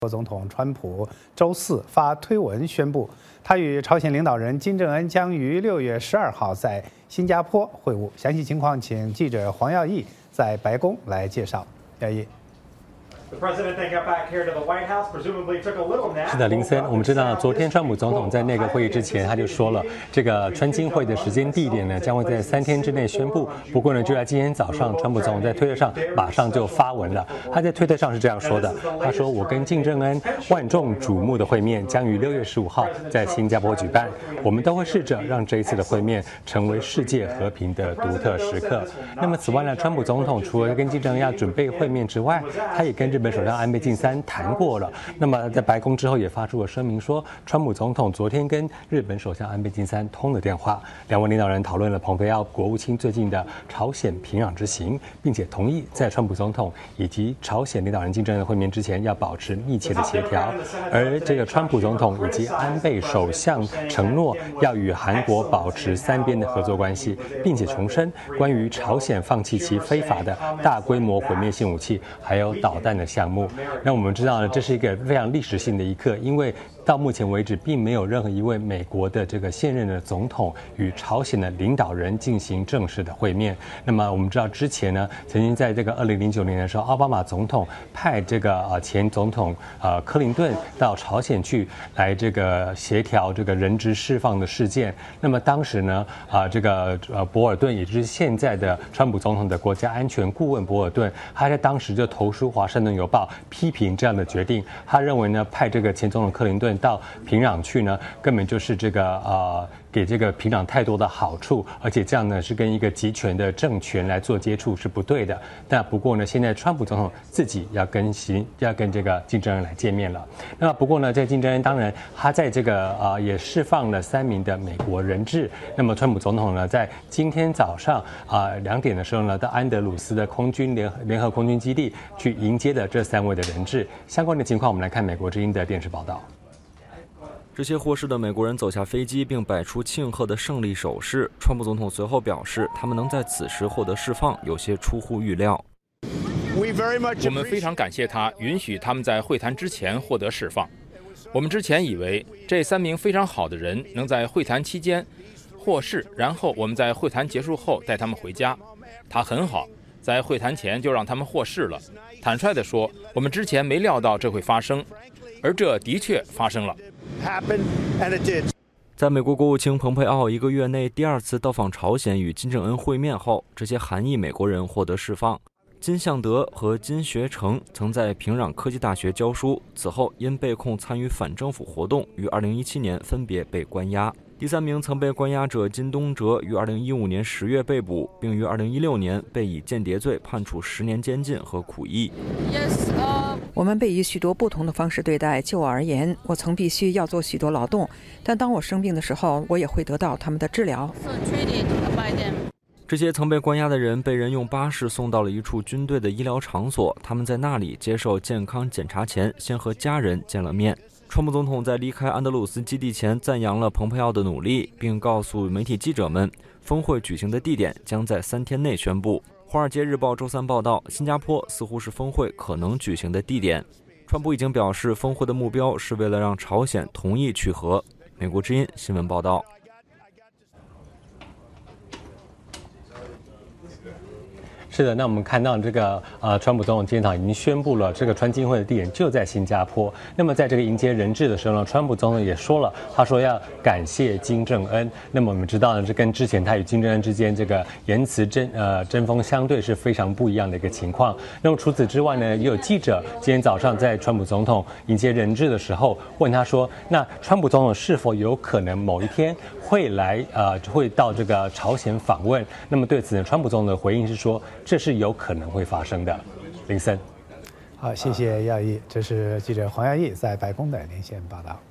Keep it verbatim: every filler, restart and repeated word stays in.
国总统川普周四发推文宣布，他与朝鲜领导人金正恩将于六月十二号在新加坡会晤。详细情况，请记者黄耀义在白宫来介绍。耀义。 是的，林森，我们知道，昨天川普总统在那个会议之前，他就说了，这个川金会的时间地点呢，将会在三天之内宣布。不过呢，就在今天早上，川普总统在推特上马上就发文了。他在推特上是这样说的：他说，我跟金正恩万众瞩目的会面将于六月十五号在新加坡举办，我们都会试着让这一次的会面成为世界和平的独特时刻。那么，此外呢，川普总统除了跟金正恩要准备会面之外，他也跟日本首相安倍晋三谈过了。那么在白宫之后也发出了声明说，川普总统昨天跟日本首相安倍晋三通了电话，两位领导人讨论了蓬佩奥国务卿最近的朝鲜平壤之行，并且同意在川普总统以及朝鲜领导人金正恩会面之前要保持密切的协调。而这个川普总统以及安倍首相承诺要与韩国保持三边的合作关系，并且重申关于朝鲜放弃其非法的大规模毁灭性武器还有导弹的项目。那我们知道呢，这是一个非常历史性的一刻，因为到目前为止，并没有任何一位美国的这个现任的总统与朝鲜的领导人进行正式的会面。那么我们知道之前呢，曾经在这个二零零九年的时候，奥巴马总统派这个呃前总统呃克林顿到朝鲜去来这个协调这个人质释放的事件。那么当时呢，啊、呃、这个呃博尔顿，也就是现在的川普总统的国家安全顾问博尔顿，他在当时就投书《华盛顿邮报》批评这样的决定。他认为呢，派这个前总统克林顿到平壤去呢，根本就是这个呃给这个平壤太多的好处，而且这样呢是跟一个集权的政权来做接触是不对的。但不过呢，现在川普总统自己要跟行要跟这个金正恩来见面了。那不过呢，在金正恩当然他在这个呃也释放了三名的美国人质。那么川普总统呢，在今天早上啊两点的时候呢，到安德鲁斯的空军联联合空军基地去迎接了这三位的人质。相关的情况，我们来看美国之音的电视报道。 这些获释的美国人走下飞机，并摆出庆贺的胜利手势。川普总统随后表示，他们能在此时获得释放，有些出乎预料。 我们非常感谢他允许他们在会谈之前获得释放。我们之前以为这三名非常好的人能在会谈期间获释，然后我们在会谈结束后带他们回家。他很好，在会谈前就让他们获释了。坦率地说，我们之前没料到这会发生，而这的确发生了。 在美国国务卿蓬佩奥一个月内第二次到访朝鲜与金正恩会面后，这些韩裔美国人获得释放。金相德和金学成曾在平壤科技大学教书，此后因被控参与反政府活动，于二零一七年分别被关押。第三名曾被关押者金东哲于二零一五年十月被捕，并于二零一六年被以间谍罪判处十年监禁和苦役。 Yes, uh... 我们被以许多不同的方式对待。就我而言，我曾必须要做许多劳动，但当我生病的时候，我也会得到他们的治疗。 这些曾被关押的人被人用巴士送到了一处军队的医疗场所，他们在那里接受健康检查前，先和家人见了面。川普总统在离开安德鲁斯基地前赞扬了蓬佩奥的努力，并告诉媒体记者们，峰会举行的地点将在三天内宣布。《华尔街日报》周三报道，新加坡似乎是峰会可能举行的地点。川普已经表示，峰会的目标是为了让朝鲜同意去核。美国之音新闻报道。 是的，那我们看到这个呃，川普总统今天早上已经宣布了，这个川金会的地点就在新加坡。那么在这个迎接人质的时候呢，川普总统也说了，他说要感谢金正恩。那么我们知道呢，这跟之前他与金正恩之间这个言辞针呃针锋相对是非常不一样的一个情况。那么除此之外呢，也有记者今天早上在川普总统迎接人质的时候问他说，那川普总统是否有可能某一天会来呃会到这个朝鲜访问？那么对此呢，川普总统的回应是说，这是有可能会发生的。林森， 好，谢谢耀义，这是记者黄耀义在白宫的连线报道。